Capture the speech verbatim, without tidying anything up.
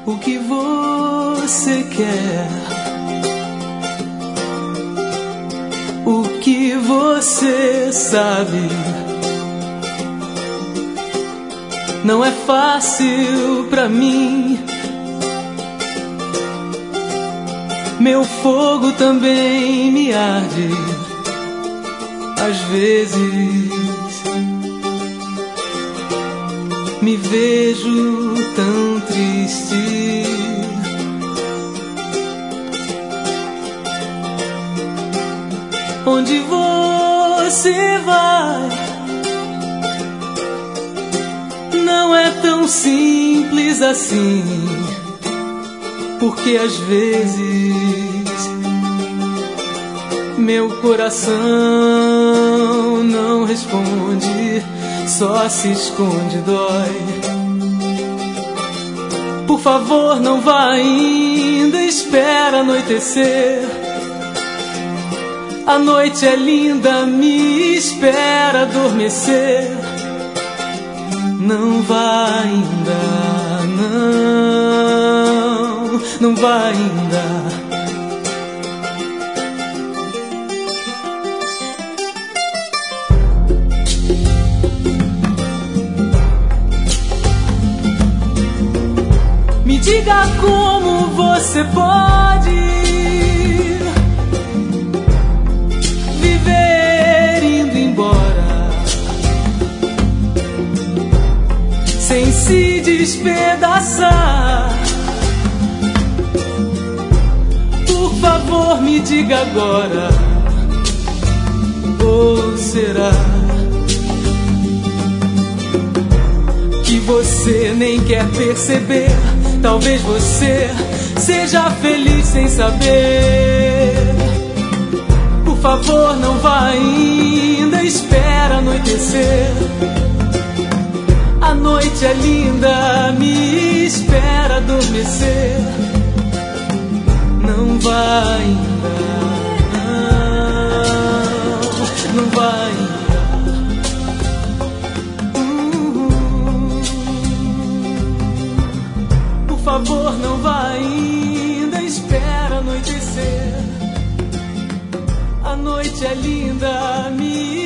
o que você quer, o que você sabe. Não é fácil pra mim, meu fogo também me arde. Às vezes me vejo tão triste. Onde você vai? Não é tão simples assim, porque às vezes meu coração não responde, só se esconde, dói. Por favor, não vá ainda, espera anoitecer. A noite é linda, me espera adormecer. Não vá ainda, não, não vá ainda. Me diga como você pode viver indo embora sem se despedaçar. Por favor, me diga agora. Ou será que você nem quer perceber? Talvez você seja feliz sem saber. Por favor, não vá ainda, espera anoitecer. A noite é linda, me espera adormecer. Não vá ainda, não, não vá ainda. Por favor, não vá ainda, espera anoitecer. A noite é linda, me